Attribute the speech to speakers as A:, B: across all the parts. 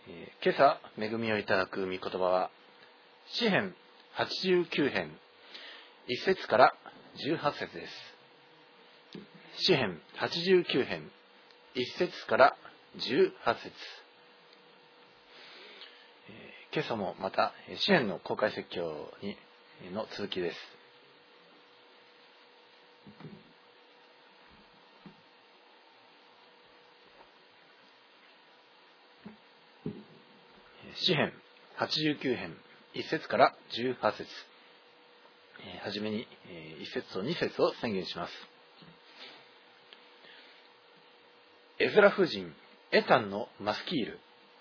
A: 今朝恵みをいただく御言葉は詩編89編1節から18節です。詩編89編1節から18節。今朝もまた詩編の公開説教の続きです。詩編89編1節から18節。はじめに1節と2節を宣言します。エズラ夫人エタンのマスキール。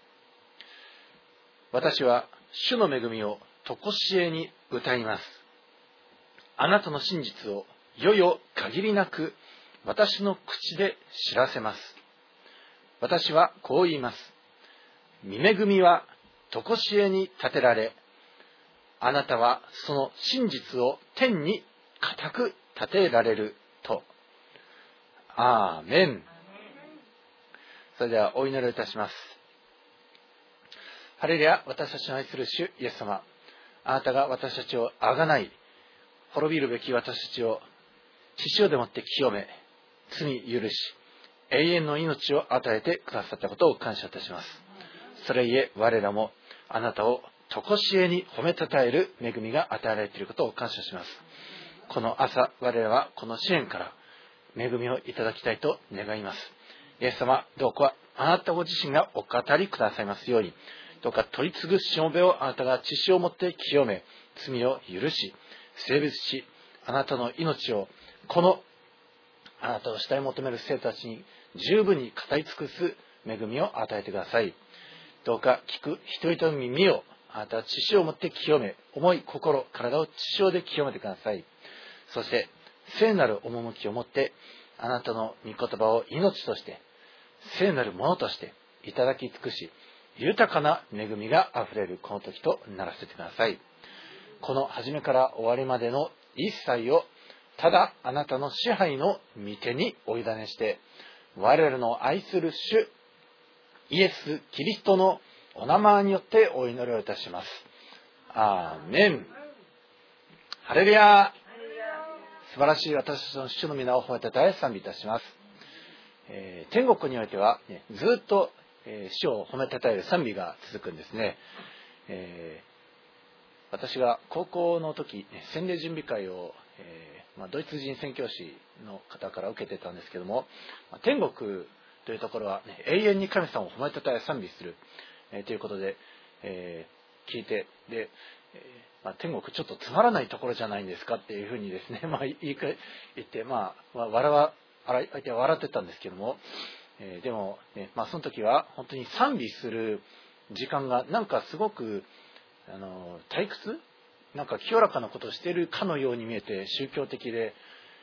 A: 私は主の恵みをとこしえに歌います。あなたの真実をよよ限りなく私の口で知らせます。私はこう言います。御恵みはとこしえに立てられ、あなたはその真実を天に固く立てられると。アーメン。それではお祈りをいたします。ハレルヤ、私たちの愛する主イエス様、あなたが私たちをあがない、滅びるべき私たちを血潮でもって清め、罪許し、永遠の命を与えてくださったことを感謝いたします。それゆえ我らもあなたをとこしえに褒めたたえる恵みが与えられていることを感謝します。この朝、我らはこの支援から恵みをいただきたいと願います。イエス様、どうかあなたご自身がお語りくださいますように、どうか取り次ぐしもべをあなたが血潮をもって清め、罪を許し、聖別し、あなたの命をこのあなたを慕い求める生徒たちに十分に語り尽くす恵みを与えてください。どうか聞く人々の耳をあなたは血潮をもって清め、思い、心、体を血潮で清めてください。そして聖なる趣をもってあなたの御言葉を命として聖なるものとしていただき尽くし、豊かな恵みがあふれるこの時とならせてください。この初めから終わりまでの一切をただあなたの支配の御手にお委ねして、我々の愛する主イエス・キリストのお名前によってお祈りをいたします。アーメン。ハレルヤ。素晴らしい私たちの主の皆を褒めて大賛美いたします。天国においては、ずっと主を褒めたたえる賛美が続くんですね。私が高校の時、洗礼準備会を、ドイツ人宣教師の方から受けてたんですけども、天国というところは、永遠に神様を褒めたたえ賛美する、ということで、聞いて、で、天国ちょっとつまらないところじゃないんですかっていうふうにですね、言って、相手は笑ってたんですけども、でも、その時は本当に賛美する時間がなんかすごく退屈、なんか清らかなことをしているかのように見えて宗教的で、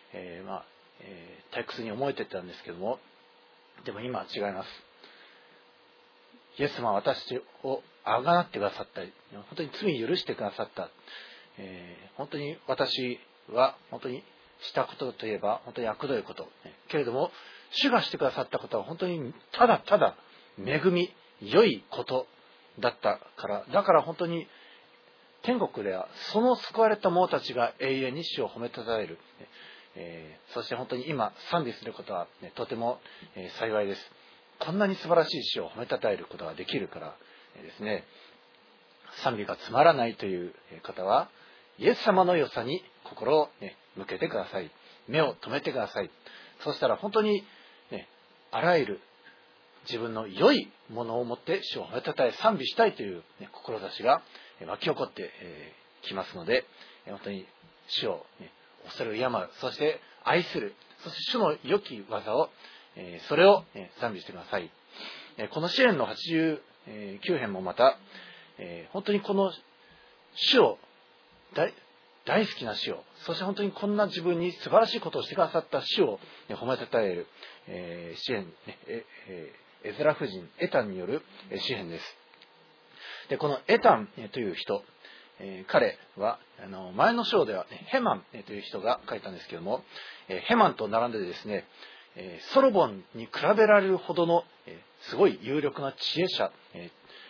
A: 退屈に思えてたんですけども、でも今は違います。イエス様は私をあがなってくださったり、本当に罪許してくださった、本当に私は本当にしたことといえば本当に悪どいこと、けれども主がしてくださったことは本当にただただ恵み、良いことだったから、だから本当に天国ではその救われた者たちが永遠に主を褒めたたえる、そして本当に今賛美することは、とても、幸いです。こんなに素晴らしい主を褒めたたえることができるからですね、賛美がつまらないという方はイエス様の良さに心を、向けてください。目を留めてください。そうしたら本当に、あらゆる自分の良いものを持って主を褒めたたえ賛美したいという、志が湧き起こってきますので、本当に主を、恐れ敬う、そして愛する、そして主の良き技を、それを賛美してください。この詩編の89編もまた、本当にこの主を大好きな主を、そして本当にこんな自分に素晴らしいことをしてくださった主を褒めたたえる詩編、エズラ夫人エタンによる詩編です。で、このエタンという人、彼は前の章では、ヘマンという人が書いたんですけども、ヘマンと並んでですね、ソロモンに比べられるほどのすごい有力な知恵者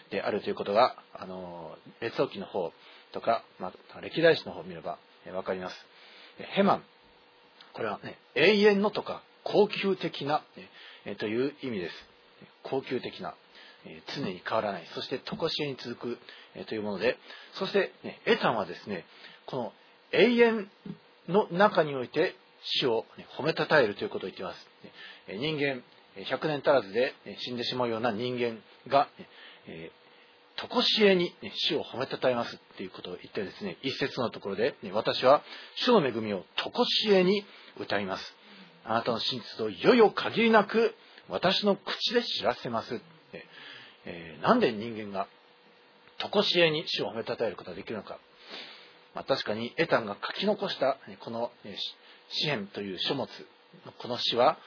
A: であるということが、列王記の方とか、歴代史の方を見ればわかります。ヘマン、これはね、永遠のとか高級的な、という意味です。高級的な、常に変わらない、そして常しえに続く、というもので、そして、エタンはですね、この永遠の中において主を褒めたたえるということを言っています。人間100年足らずで死んでしまうような人間が常しえに主を褒めたたえますということを言ってですね、一節のところで、私は主の恵みを常しえに歌います。あなたの真実をいよいよ限りなく私の口で知らせます。なんで人間が常しえに主を褒めたたえることができるのか。確かにエタンが書き残したこの詩篇という書物、この詩は、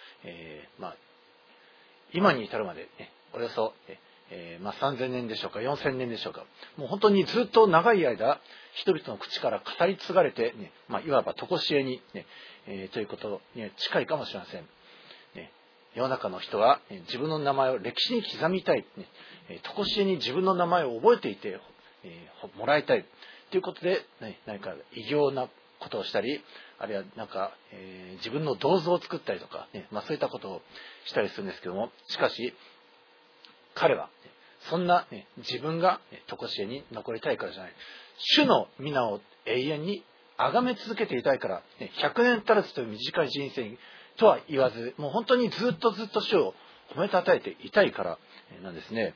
A: 今に至るまで、およそ、3000年でしょうか、4000年でしょうか、もう本当にずっと長い間人々の口から語り継がれて、いわば常しえに、ということに近いかもしれません。世の中の人は自分の名前を歴史に刻みたい、常しえに自分の名前を覚えていてもらいたいということで、何か異形なことをしたり、あるいは自分の銅像を作ったりとか、そういったことをしたりするんですけども、しかし彼はそんな、自分が常しえに残りたいからじゃない、主の皆を永遠に崇め続けていたいから、100年足らずという短い人生とは言わず、もう本当にずっと主を褒めたたえていたいからなんですね。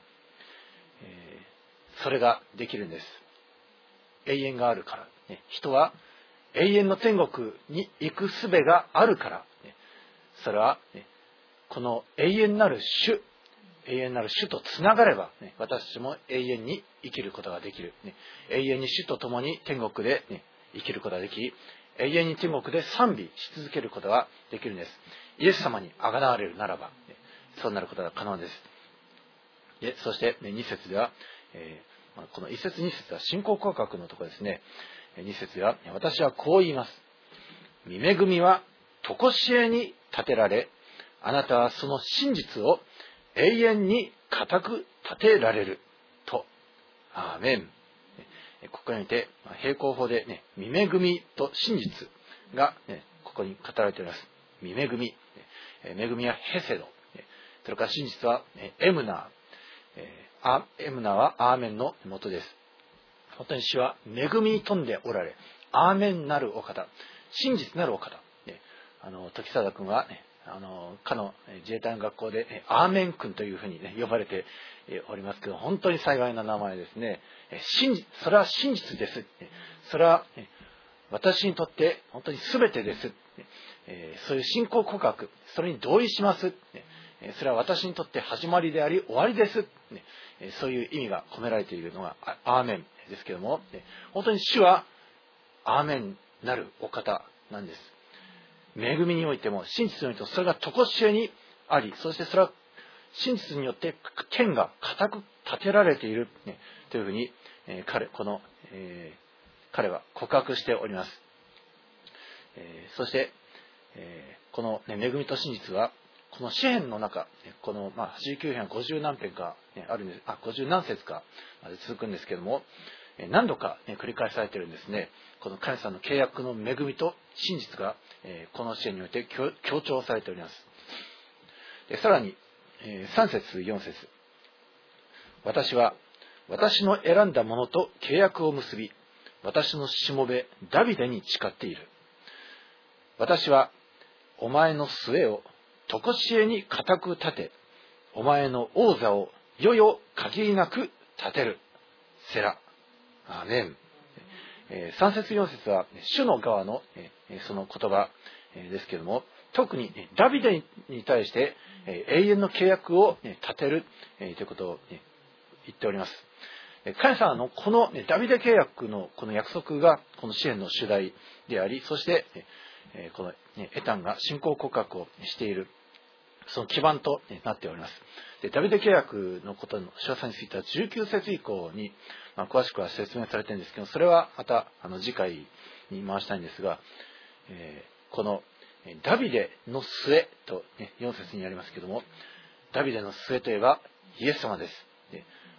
A: それができるんです。永遠があるから。人は永遠の天国に行く術があるから。それはこの永遠なる主とつながれば、私たちも永遠に生きることができる。永遠に主と共に天国で生きることができ、永遠に天国で賛美し続けることができるんです。イエス様にあがなわれるならば、そうなることが可能です。そして2節では、この1節2節は信仰告白のところですね。2節では、私はこう言います。御恵みは常しえに立てられ、あなたはその真実を永遠に固く立てられると。アーメン。ここにおいて平行法で御恵みと真実がここに語られております。御恵み。恵みはヘセド。それから真実はエムナー。エムナーはアーメンの元です。本当に主は恵みに富んでおられ、アーメンなるお方、真実なるお方。時貞君はかの自衛隊の学校でアーメン君というふうに呼ばれておりますけど、本当に幸いな名前ですね。それは真実です。それは私にとって本当に全てです。そういう信仰告白、それに同意します。それは私にとって始まりであり終わりです。そういう意味が込められているのがアーメンですけども、本当に主はアーメンなるお方なんです。恵みにおいても真実においてもそれが常しえにあり、そしてそれは真実によって天が固く立てられている、というふうに彼は告白しております。そして、この、恵みと真実はこの詩篇の中、この89編は50何編かあるんです、50何節かまで続くんですけども、何度か繰り返されているんですね。この神様の契約の恵みと真実がこの詩篇において強調されております。さらに3節4節、私は私の選んだものと契約を結び、私のしもべダビデに誓っている。私はお前の末を常しえに固く立て、お前の王座をよよ限りなく立てる。セラ。アーメン。3節4節は主の側のその言葉ですけれども、特にダビデに対して永遠の契約を立てるということを言っております。神様のこのダビデ契約のこの約束がこの詩篇の主題であり、そしてこのエタンが信仰告白をしているその基盤となっております。で、ダビデ契約のことの詳細については19節以降に詳しくは説明されているんですけど、それはまた次回に回したいんですが、このダビデの末と4節にありますけども、ダビデの末といえばイエス様です。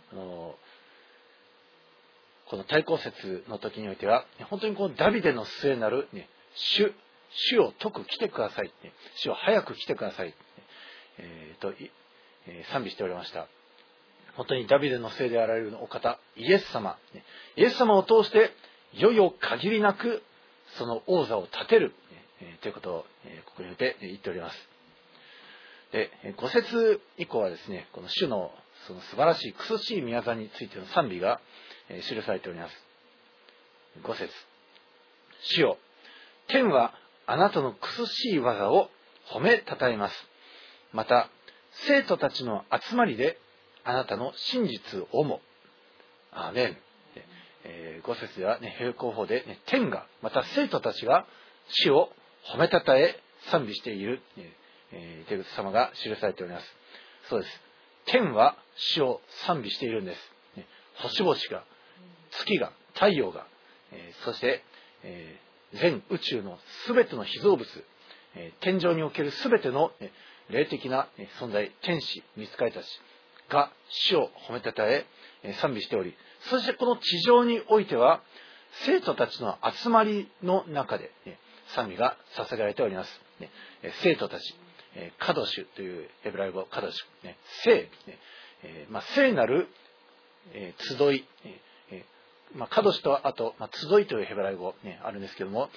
A: この対抗節の時においては、本当にこのダビデの末なる、主を解く来てください、主を早く来てください、と賛美しておりました。本当にダビデの末であられるお方、イエス様を通して、いよいよ限りなくその王座を立てる、ということを、ここにおいて言っております。で、5節以降はですね、この主のその素晴らしい苦しい宮座についての賛美が記されております。5節、主よ、天はあなたの苦しい技を褒めたたえます。また生徒たちの集まりであなたの真実をも。アーメン。5節では、並行法で、天がまた生徒たちが主を褒めたたえ賛美している、という様が記されております。そうです。天は主を賛美しているんです。星々が、月が、太陽が、そして、全宇宙のすべての被造物、天上におけるすべての霊的な存在、天使、御使いたちが主を褒めたたえ賛美しており、そしてこの地上においては生徒たちの集まりの中で賛美が捧げられております。生徒たち、カドシュというヘブライ語、カドシュ、聖なる集い、カドシュとあと集いというヘブライ語あるんですけども、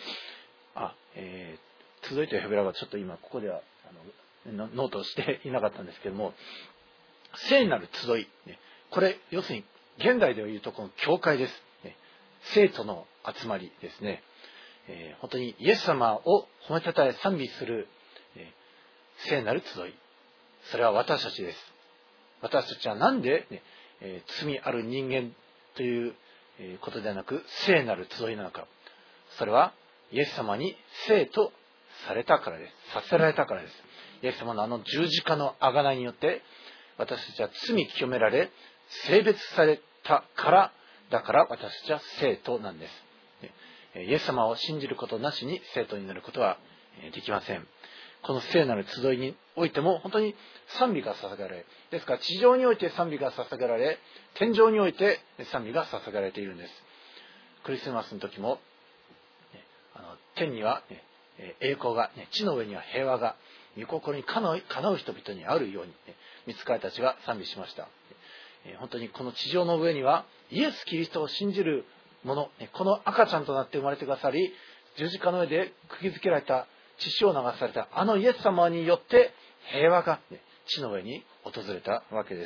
A: 集いというヘブライ語はちょっと今ここではノートをしていなかったんですけども、聖なる集い、これ要するに現代ではいうとこの教会です。生徒の集まりですね。本当にイエス様を褒めたたえ賛美する聖なる集い、それは私たちです。私たちはなんで、罪ある人間ということではなく聖なる集いなのか。それはイエス様に聖とされたからです。させられたからです。イエス様のあの十字架の贖いによって私たちは罪清められ聖別されたから、だから私たちは聖徒なんです。イエス様を信じることなしに聖徒になることはできません。この聖なる集いにおいても本当に賛美が捧げられ、ですから地上において賛美が捧げられ、天上において賛美が捧げられているんです。クリスマスの時も天には栄光が、地の上には平和が、御心にかなう人々にあるように、御使いたちが賛美しました。本当にこの地上の上にはイエス・キリストを信じる者、この赤ちゃんとなって生まれてくださり、十字架の上で釘付けられた、血を流されたあのイエス様によって平和が地の上に訪れたわけです。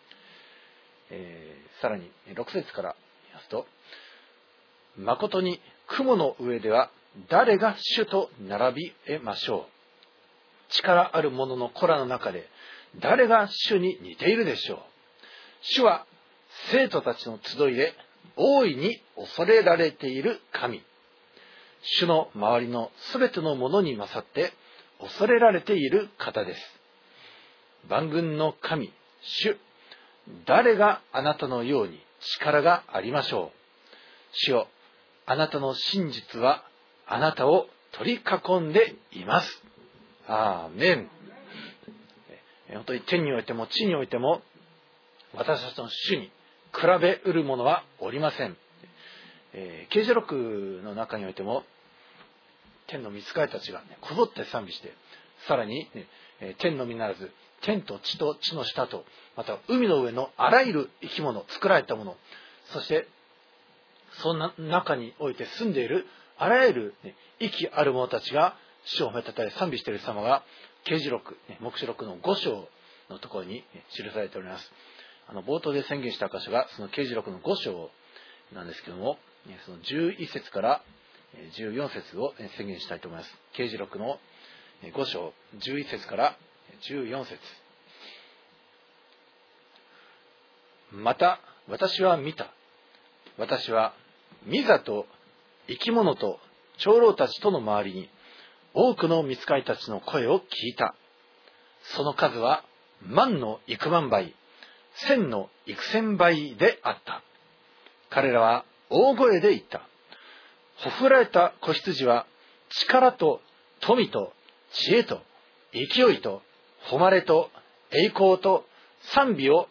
A: さらに6節から見ますと、誠に雲の上では誰が主と並び得ましょう。力ある者の子らの中で誰が主に似ているでしょう。主は生徒たちの集いで大いに恐れられている神。主の周りのすべてのものに勝って恐れられている方です。万軍の神、主、誰があなたのように力がありましょう。主よ、あなたの真実はあなたを取り囲んでいます。アーメン。本当に天においても地においても私たちの主に比べうるものはおりません。啓示録の中においても天の御使いたちがこぞって賛美して、さらに、天のみならず天と地と地の下と、また海の上のあらゆる生き物、作られたもの、そしてそんな中において住んでいるあらゆる、息ある者たちが主を褒めたたえ賛美している様が啓示録、黙示録の5章のところに記されております。冒頭で宣言した箇所がその啓示録の5章なんですけども、その11節から14節を宣言したいと思います。啓示録の5章11節から14節。また私は見た。私は御座と生き物と長老たちとの周りに多くの御使いたちの声を聞いた。その数は万の幾万倍、千の幾千倍であった。彼らは大声で言った。ほふられた子羊は力と富と知恵と勢いと誉れと栄光と賛美を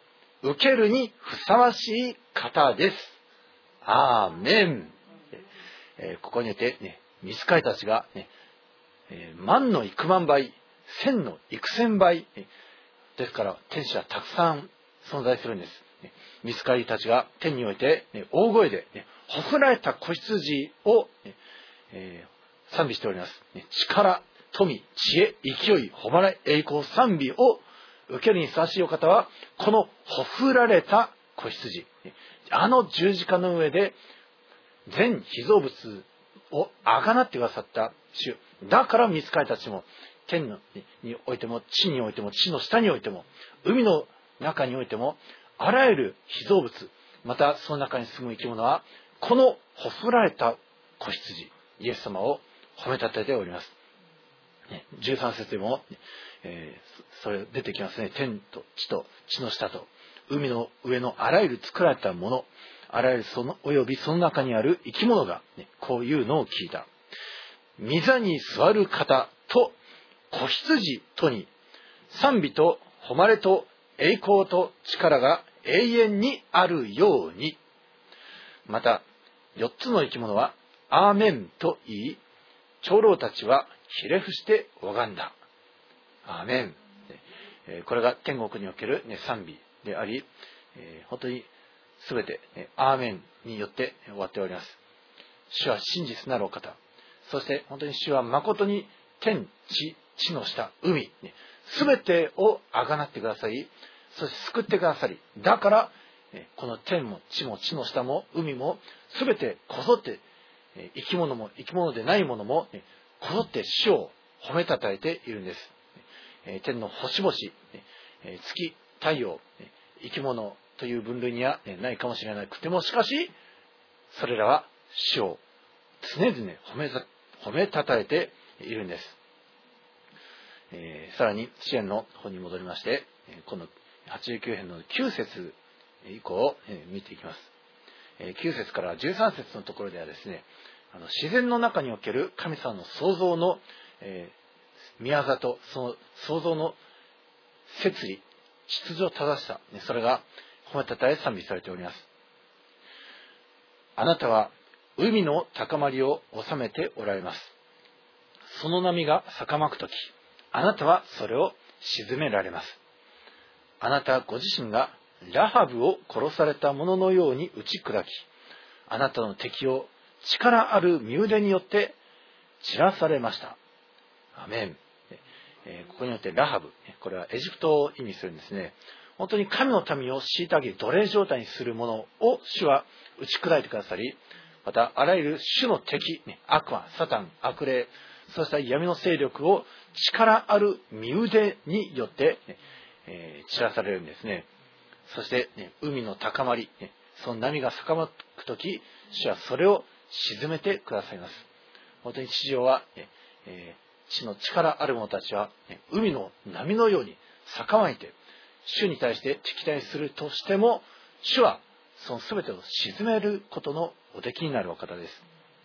A: 受けるにふさわしい方です。アーメン。ここによってね、御使いたちがね、万の幾万倍、千の幾千倍、ですから天使はたくさん存在するんです。御使いたちが天において、大声で、ほふられた子羊を、賛美しております。力、富、知恵、勢い、誉れ、栄光、賛美を受けるにふさわしいお方は、このほふられた子羊、あの十字架の上で全被造物をあがなってくださった主だから、御使いたちも天においても地においても地の下においても海の中においてもあらゆる被造物、またその中に住む生き物はこのほふられた子羊イエス様を褒めたたえております。13節でも、それ出てきますね。天と地と地の下と海の上のあらゆる作られたもの、あらゆるそのおよびその中にある生き物が、こういうのを聞いた。御座に座る方と子羊とに賛美と誉れと栄光と力が永遠にあるように。また4つの生き物はアーメンと言い、長老たちはひれ伏して拝んだ。アーメン。これが天国における、賛美であり、本当に全て、アーメンによって終わっております。主は真実なるお方、そして本当に主は誠に天地地の下海、全てをあがなってくださり、そして救ってくださり、だからこの天も地も地の下も海も全てこぞって生き物も生き物でないものもこぞって主を褒めたたえているんです。天の星々、月、太陽、生き物という分類にはないかもしれなくても、しかしそれらは主を常々褒めたたえているんです。さらに詩篇の方に戻りまして、この89編の9節以降を見ていきます。9節から13節のところではですね、自然の中における神様の創造の宮業とその創造の摂理、秩序正しさ、それが褒めたたえ賛美されております。あなたは海の高まりを治めておられます。その波が逆まくとき、あなたはそれを沈められます。あなたご自身がラハブを殺された者のように打ち砕き、あなたの敵を力ある身腕によって散らされました。アメン。ここによってラハブ、これはエジプトを意味するんですね。本当に神の民を虐げ奴隷状態にする者を主は打ち砕いてくださり、またあらゆる主の敵、悪魔、サタン、悪霊、そうした闇の勢力を力ある身腕によって散らされるんですね。そして、海の高まり、その波が逆まくとき、主はそれを沈めてくださいます。本当に地上は、地の力ある者たちは、海の波のように逆まいて、主に対して敵対するとしても、主はその全てを沈めることのおできになるお方です。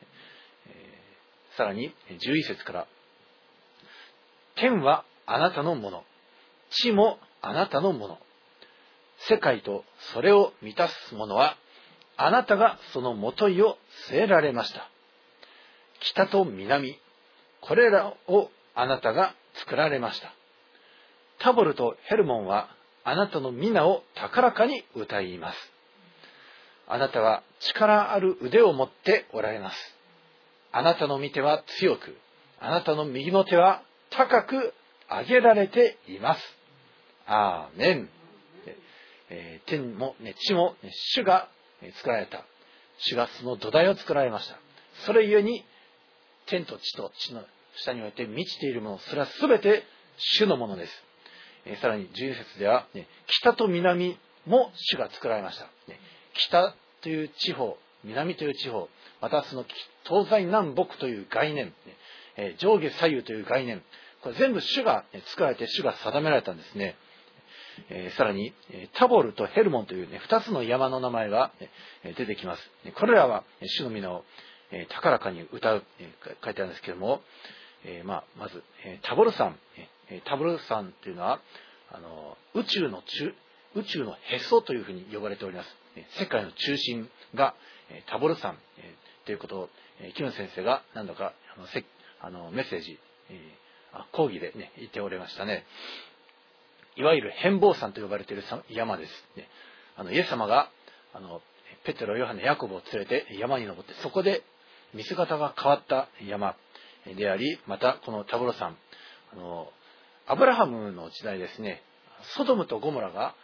A: さらに11節から、天はあなたのもの、地もあなたのもの、世界とそれを満たすものはあなたがそのもといを据えられました。北と南、これらをあなたが作られました。タボルとヘルモンはあなたの皆を高らかに歌います。あなたは力ある腕を持っておられます。あなたの御手は強く、あなたの右の手は高く上げられています。アーメン。天も地も主が作られた。主がその土台を作られました。それゆえに天と地と地の下において満ちているもの、それは全て主のものです。さらに12節では、北と南も主が作られました。北という地方、南という地方、またその東西南北という概念、上下左右という概念、これ全部主が作られて主が定められたんですね。さらにタボルとヘルモンという2つの山の名前が出てきます。これらは主の皆を高らかに歌う、書いてあるんですけれども、まずタボル山、タボル山というのは宇宙の宇宙のへそというふうに呼ばれております。世界の中心がタボル山ということをキム先生が何度かメッセージ、講義で言っておりましたね。いわゆる変貌山と呼ばれている山です。イエス様がペテロ、ヨハネ、ヤコブを連れて山に登って、そこで見姿が変わった山であり、またこのタボロ山、アブラハムの時代ですね、ソドムとゴモラが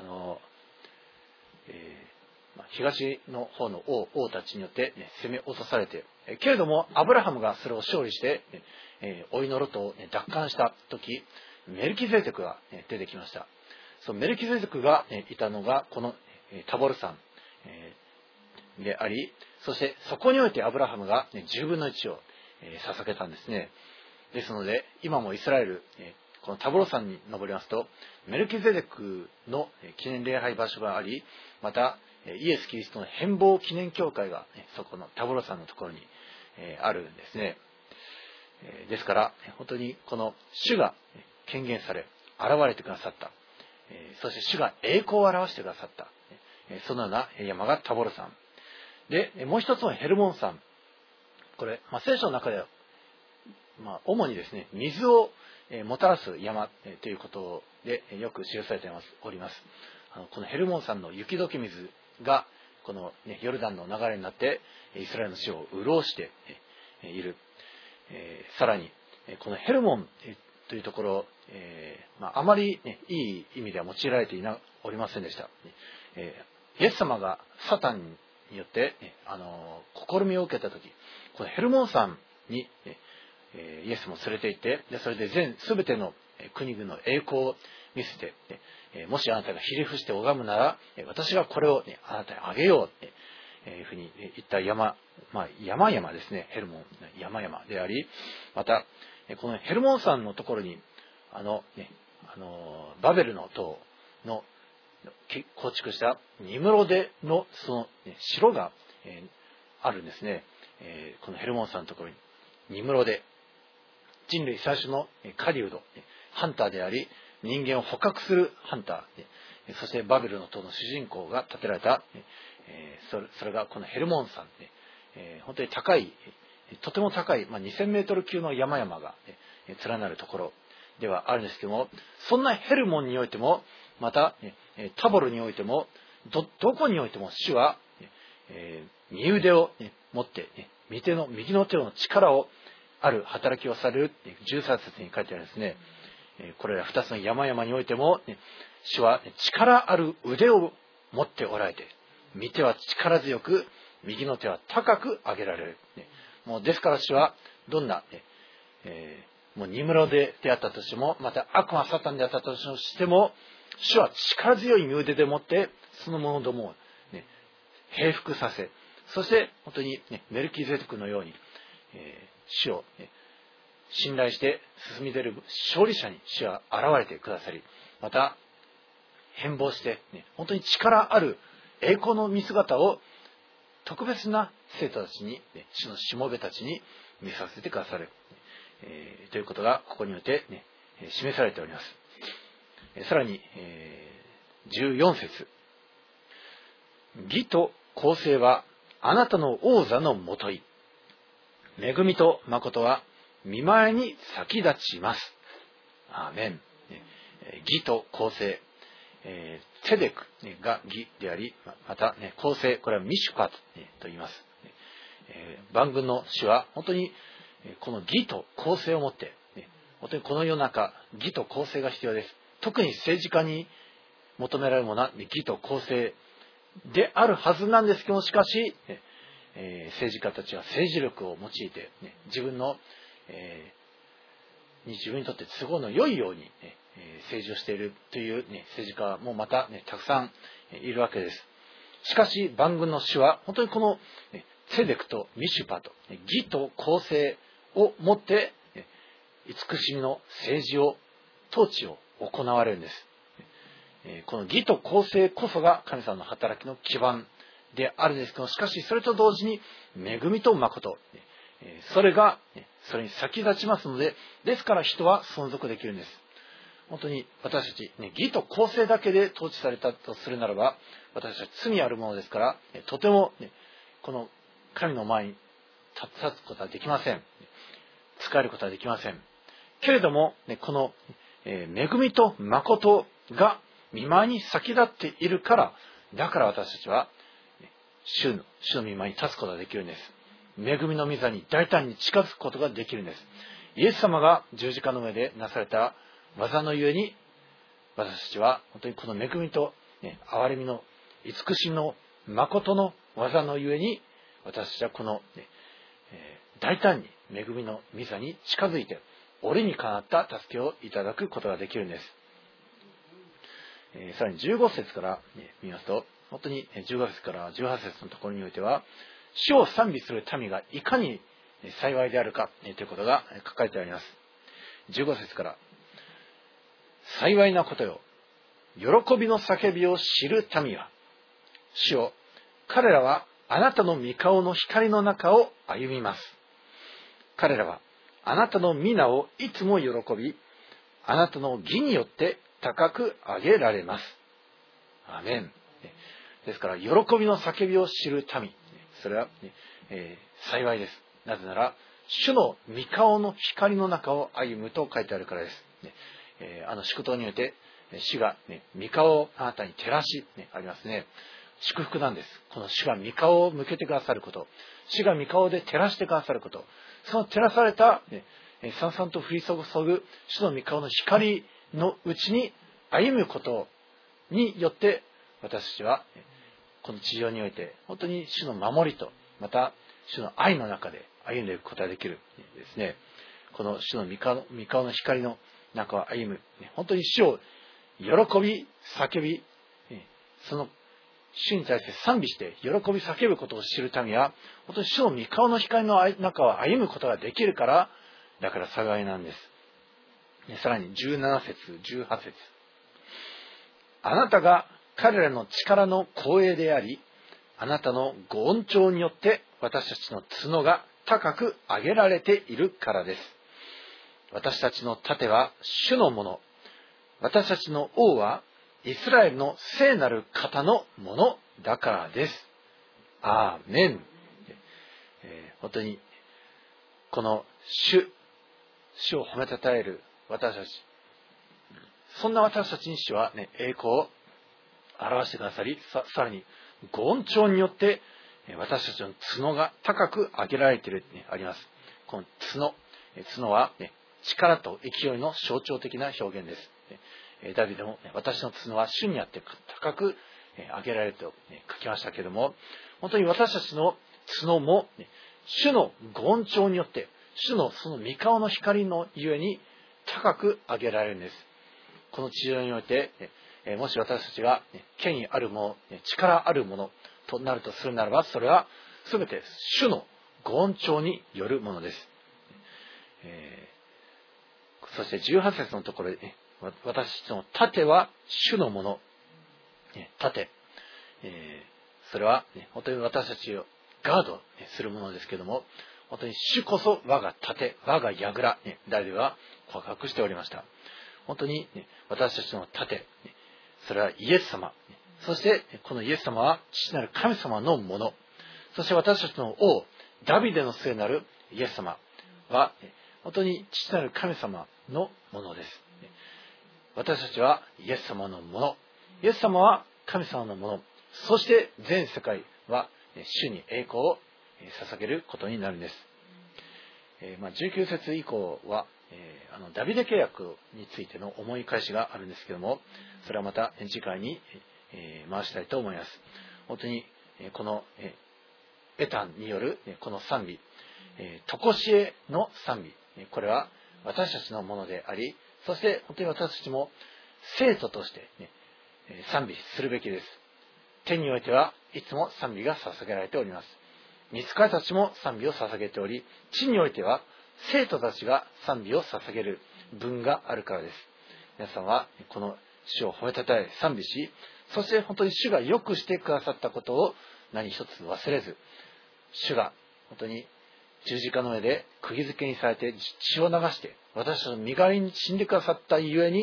A: 東の方の王たちによって攻め落とされて、けれどもアブラハムがそれを勝利して追いのロトを奪還した時、メルキゼデクが出てきました。そのメルキゼデクがいたのがこのタボル山であり、そしてそこにおいてアブラハムが10分の1を捧げたんですね。ですので今もイスラエル、このタボロ山に登りますと、メルキゼデクの記念礼拝場所があり、またイエス・キリストの変貌記念教会がそこのタボロ山のところにあるんですね。ですから本当にこの主が権限され現れてくださった、そして主が栄光を表してくださった、そのような山がタボロ山で、もう一つのヘルモン山、これ、聖書の中では、主にですね、水をもたらす山ということでよく記されております。このヘルモン山の雪解け水がこの、ヨルダンの流れになってイスラエルの地を潤している。さらにこのヘルモンというところ、あまり、いい意味では用いられておりませんでした。イエス様がサタンによって試みを受けた時、このヘルモン山にイエスも連れて行って、それで全ての国々の栄光を見せて、もしあなたがひれ伏して拝むなら私がこれをあなたにあげようというふうに言った山、山々ですね。ヘルモン山々であり、またこのヘルモン山のところにバベルの塔の構築したニムロデのその城があるんですね。このヘルモン山のところにニムロデ、人類最初の狩人、ハンターであり、人間を捕獲するハンター、そしてバベルの塔の主人公が建てられた、それがこのヘルモン山で、本当に高い、とても高い、2000メートル級の山々が連なるところではあるんですけども、そんなヘルモンにおいても、またタボルにおいても、どこにおいても主は右腕を持って右の手の力をある働きをされるって13節に書いてあるんですね。これら2つの山々においても主は力ある腕を持っておられて、右手は力強く、右の手は高く上げられる。もうですから主はどんなもうニムロデであったとしても、また悪魔サタンであったとしても、主は力強い右腕でもってその者どもを、平服させ、そして本当に、メルキゼデクのように、主を、信頼して進み出る勝利者に主は現れてくださり、また変貌して、本当に力ある栄光の見姿を特別な生徒たちに、主のしもべたちに見させてくださる、ということがここによって、示されております。さらに、14節、義と公正はあなたの王座のもとい、恵みと誠は御前に先立ちます。アーメン。義と公正、ツェデクが義であり、また、公正、これはミシュパと言います。万軍の主は本当にこの義と公正をもって、本当にこの世の中、義と公正が必要です。特に政治家に求められるものは義と公正であるはずなんですけど、しかし、政治家たちは政治力を用いて、自分にとって都合の良いように、政治をしているという、政治家もまた、たくさんいるわけです。しかし万軍の主は本当にこの、ツェデクとミシュパと義と公正をもって慈しみの政治を統治を行われるんです。この義と公正こそが神様の働きの基盤であるんですけど、しかしそれと同時に恵みと誠、それに先立ちますので、ですから人は存続できるんです。 本当に私たち、義と公正だけで統治されたとするならば、私たち罪あるものですから、とても、この神の前に立つことはできません。使えることはできません。けれども、この恵みと誠が御前に先立っているから、だから私たちは主の御前に立つことができるんです。恵みの御座に大胆に近づくことができるんです。イエス様が十字架の上でなされた技のゆえに、私たちは本当にこの恵みと、憐れみの慈しみの誠の技のゆえに、私たちはこの、大胆に恵みの御座に近づいて、折にかなった助けをいただくことができるんです。さらに15節から見ますと、本当に15節から18節のところにおいては、主を賛美する民がいかに幸いであるかということが書かれてあります。15節から、幸いなことよ、喜びの叫びを知る民は、主よ、彼らはあなたの御顔の光の中を歩みます。彼らはあなたの皆をいつも喜び、あなたの義によって高く上げられます。アメン。ですから、喜びの叫びを知る民、それは、幸いです。なぜなら、主の御顔の光の中を歩むと書いてあるからです。祝祷において、主が、御顔をあなたに照らし、ありますね。祝福なんです。この主が御顔を向けてくださること、主が御顔で照らしてくださること、その照らされた、さんさんと降り注ぐ主の御顔の光のうちに歩むことによって、私たちはこの地上において本当に主の守りと、また主の愛の中で歩んでいくことができるですね。この主の御顔の光の中を歩む、本当に主を喜び叫び、その主に対して賛美して喜び叫ぶことを知る民は、本当に主の御顔の光の中を歩むことができるから、だから幸いなんです。さらに17節18節、あなたが彼らの力の光栄であり、あなたのご恩寵によって私たちの角が高く上げられているからです。私たちの盾は主のもの、私たちの王はイスラエルの聖なる方のものだからです。アーメン。本当にこの主を褒めたたえる私たち、そんな私たちに主は、栄光を表してくださり、さらにご恩寵によって私たちの角が高く上げられているあります。この角は、力と勢いの象徴的な表現です。ダビデも、私の角は主にあって高く上げられると書きましたけれども、本当に私たちの角も主のご恩寵によって、主のその御顔の光のゆえに高く上げられるんです。この地上において、もし私たちが権威あるもの、力あるものとなるとするならば、それは全て主のご恩寵によるものです。そして18節のところで、私たちの盾は主のもの。盾。それは、本当に私たちをガードするものですけれども、本当に主こそ我が盾、我が櫓、ダビデは告白しておりました。本当に私たちの盾、それはイエス様。そしてこのイエス様は父なる神様のもの。そして私たちの王、ダビデの末なるイエス様は本当に父なる神様のものです。私たちはイエス様のもの。イエス様は神様のもの。そして全世界は主に栄光を捧げることになるんです。19節以降はダビデ契約についての思い返しがあるんですけども、それはまた次回に回したいと思います。本当にこのエタンによるこの賛美、とこしえの賛美、これは私たちのものであり、そして本当に私たちも生徒として賛美するべきです。天においてはいつも賛美が捧げられております。御使いたちも賛美を捧げており、地においては生徒たちが賛美を捧げる分があるからです。皆さんはこの主を褒めたたえ賛美し、そして本当に主が良くしてくださったことを何一つ忘れず、主が本当に十字架の上で釘付けにされて血を流して私たちの身代わりに死んでくださったゆえに、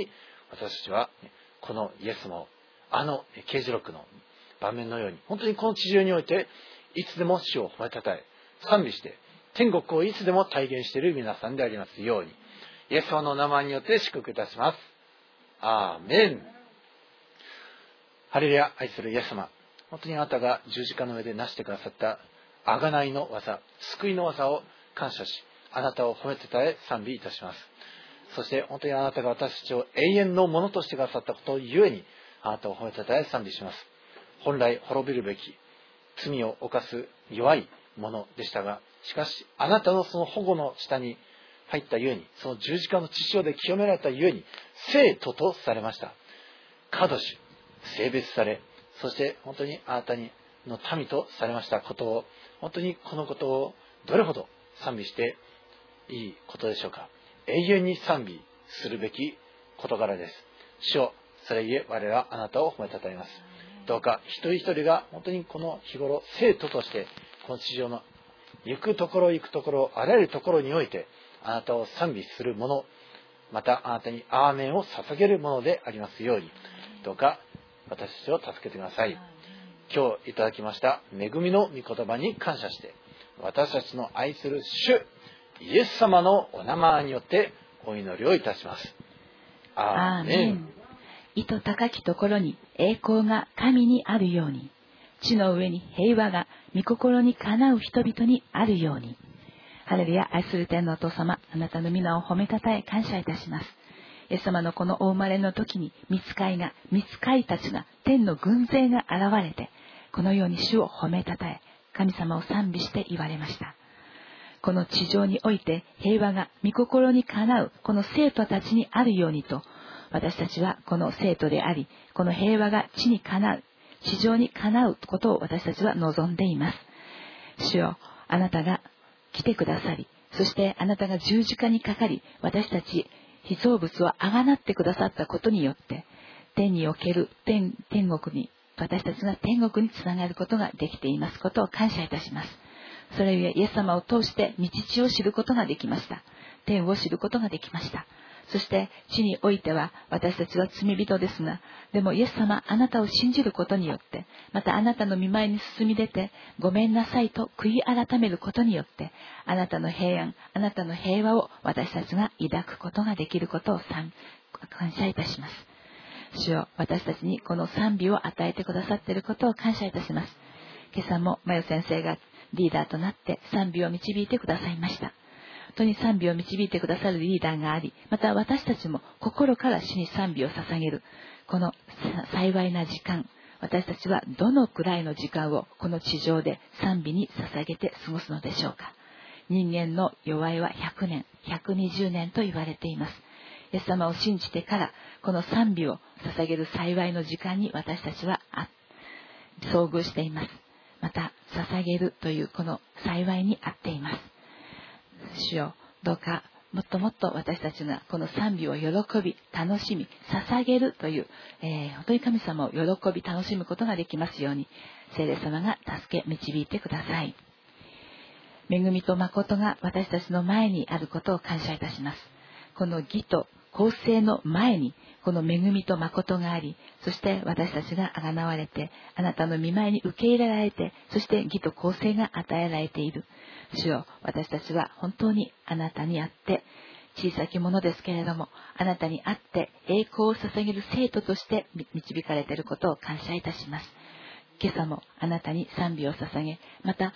A: 私たちはこのイエス様を啓示録の場面のように、本当にこの地上においていつでも主を褒めたたえ賛美して天国をいつでも体現している皆さんでありますように、イエス様の名前によって祝福いたします。アーメン。ハレルヤ。愛するイエス様、本当にあなたが十字架の上で成してくださった贖いの技、救いの技を感謝し、あなたを褒めてたえ賛美いたします。そして本当にあなたが私たちを永遠のものとしてくださったことゆえに、あなたを褒めてたえ賛美します。本来滅びるべき罪を犯す弱いものでしたが、しかしあなたのその保護の下に入ったゆえに、その十字架の血潮で清められたゆえに聖徒とされました。カドシュ、聖別され、そして本当にあなたの民とされましたことを、本当にこのことをどれほど賛美していいことでしょうか。永遠に賛美するべき事柄です。主よ、それゆえ我らはあなたを褒めたたえます。どうか一人一人が本当にこの日頃生徒としてこの地上の行くところあらゆるところにおいてあなたを賛美するもの、またあなたにアーメンを捧げるものでありますように、どうか私たちを助けてください。今日いただきました恵みの御言葉に感謝して、私たちの愛する主イエス様のお名前によってお祈りをいたします。アーメン。
B: 意図高きところに栄光が神にあるように、地の上に平和が御心にかなう人々にあるように。ハレルヤ。愛する天のお父様、あなたの皆を褒めたたえ感謝いたします。イエス様のこのお生まれの時に御使いたちが、天の軍勢が現れて、このように主を褒めたたえ神様を賛美して言われました。この地上において平和が御心にかなうこの生徒たちにあるようにと、私たちはこの生徒であり、この平和が地にかなう、地上にかなうことを私たちは望んでいます。主よ、あなたが来てくださり、そしてあなたが十字架にかかり、私たち被造物をあがなってくださったことによって、天における天国に、私たちが天国につながることができていますことを感謝いたします。それゆえイエス様を通して道地を知ることができました。天を知ることができました。そして地においては私たちは罪人ですが、でもイエス様、あなたを信じることによって、またあなたの御前に進み出てごめんなさいと悔い改めることによって、あなたの平安、あなたの平和を私たちが抱くことができることを感謝いたします。主よ、私たちにこの賛美を与えてくださっていることを感謝いたします。今朝もマヨ先生がリーダーとなって賛美を導いてくださいました。本当に賛美を導いてくださるリーダーがあり、また私たちも心から主に賛美を捧げるこの幸いな時間、私たちはどのくらいの時間をこの地上で賛美に捧げて過ごすのでしょうか。人間の弱いは100年、120年と言われています。イエス様を信じてからこの賛美を捧げる幸いの時間に私たちは遭遇しています。また捧げるというこの幸いにあっています。主よ、どうかもっともっと私たちがこの賛美を喜び楽しみ捧げるという、本当に神様を喜び楽しむことができますように、聖霊様が助け導いてください。恵みと誠が私たちの前にあることを感謝いたします。この義と公正の前にこの恵みと誠があり、そして私たちがあがなわれて、あなたの御前に受け入れられて、そして義と公正が与えられている。主よ、私たちは本当にあなたにあって小さきものですけれども、あなたにあって栄光を捧げる生徒として導かれていることを感謝いたします。今朝もあなたに賛美を捧げ、また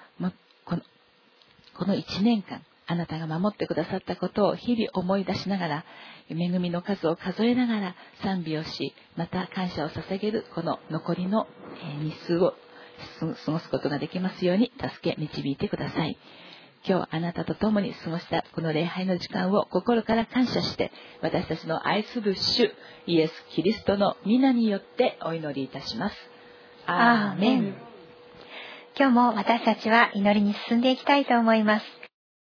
B: この1年間あなたが守ってくださったことを日々思い出しながら、恵みの数を数えながら賛美をし、また感謝を捧げるこの残りの日数を過ごすことができますように助け導いてください。今日あなたと共に過ごしたこの礼拝の時間を心から感謝して、私たちの愛する主イエス・キリストの皆によってお祈りいたします。
C: アーメン。今日も私たちは祈りに進んでいきたいと思います。